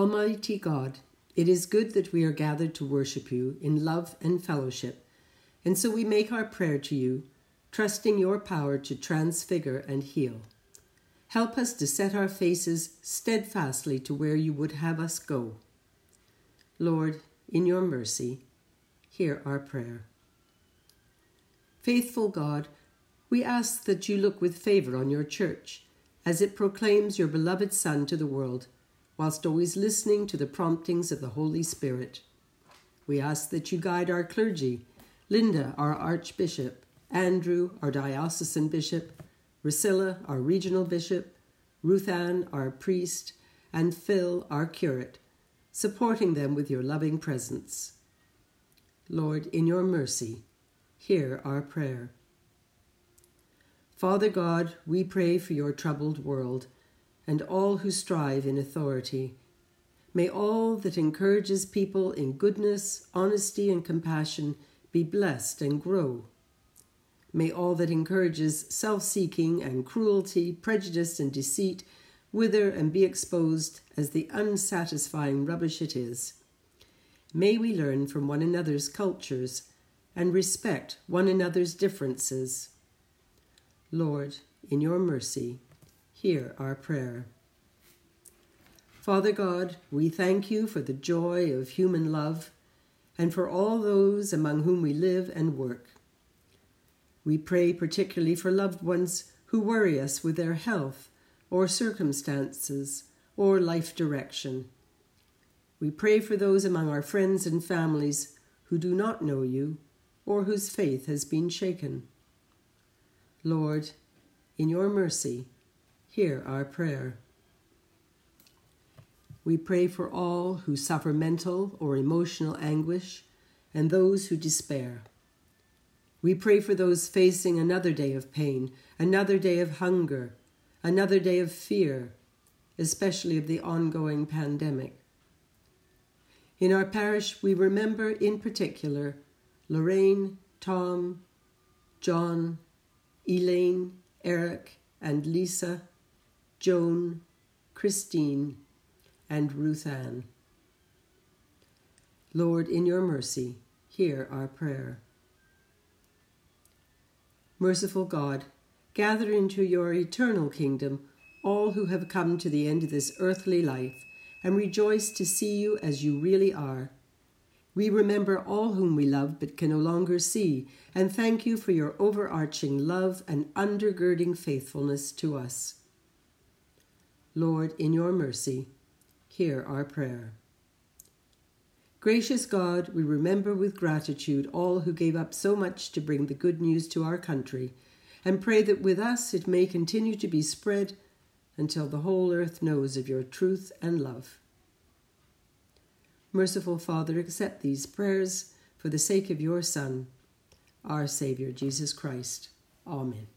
Almighty God, it is good that we are gathered to worship you in love and fellowship, and so we make our prayer to you, trusting your power to transfigure and heal. Help us to set our faces steadfastly to where you would have us go. Lord, in your mercy, hear our prayer. Faithful God, we ask that you look with favor on your church as it proclaims your beloved Son to the world, whilst always listening to the promptings of the Holy Spirit. We ask that you guide our clergy, Linda, our Archbishop, Andrew, our diocesan bishop, Priscilla, our regional bishop, Ruth Ann, our priest, and Phil, our curate, supporting them with your loving presence. Lord, in your mercy, hear our prayer. Father God, we pray for your troubled world and all who strive in authority. May all that encourages people in goodness, honesty, and compassion be blessed and grow. May all that encourages self-seeking and cruelty, prejudice, and deceit wither and be exposed as the unsatisfying rubbish it is. May we learn from one another's cultures and respect one another's differences. Lord, in your mercy, hear our prayer. Father God, we thank you for the joy of human love and for all those among whom we live and work. We pray particularly for loved ones who worry us with their health or circumstances or life direction. We pray for those among our friends and families who do not know you or whose faith has been shaken. Lord, in your mercy, hear our prayer. We pray for all who suffer mental or emotional anguish and those who despair. We pray for those facing another day of pain, another day of hunger, another day of fear, especially of the ongoing pandemic. In our parish, we remember in particular Lorraine, Tom, John, Elaine, Eric, and Lisa, Joan, Christine, and Ruth Ann. Lord, in your mercy, hear our prayer. Merciful God, gather into your eternal kingdom all who have come to the end of this earthly life and rejoice to see you as you really are. We remember all whom we love but can no longer see, and thank you for your overarching love and undergirding faithfulness to us. Lord, in your mercy, hear our prayer. Gracious God, we remember with gratitude all who gave up so much to bring the good news to our country, and pray that with us it may continue to be spread until the whole earth knows of your truth and love. Merciful Father, accept these prayers for the sake of your Son, our Saviour, Jesus Christ. Amen.